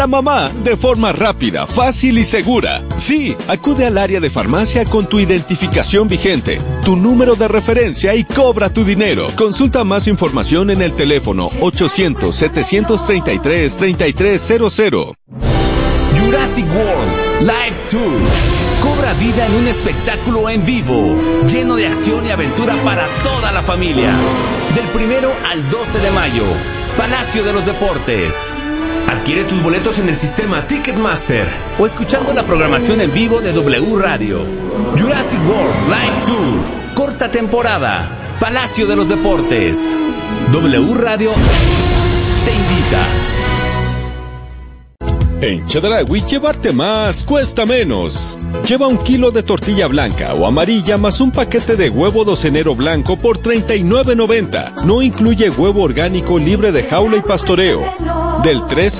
a mamá de forma rápida, fácil y segura. Sí, acude al área de farmacia con tu identificación vigente, tu número de referencia y cobra tu dinero. Consulta más información en el teléfono 800-733-3300. Jurassic World Live Tour cobra vida en un espectáculo en vivo, lleno de acción y aventura para toda la familia. Del 1 al 12 de mayo, Palacio de los Deportes. Adquiere tus boletos en el sistema Ticketmaster o escuchando la programación en vivo de W Radio. Jurassic World Live Tour, corta temporada, Palacio de los Deportes. W Radio te invita. En Chedraui, llevarte más cuesta menos. Lleva 1 kilo de tortilla blanca o amarilla más un paquete de huevo docenero blanco por $39.90. No incluye huevo orgánico libre de jaula y pastoreo. Del 3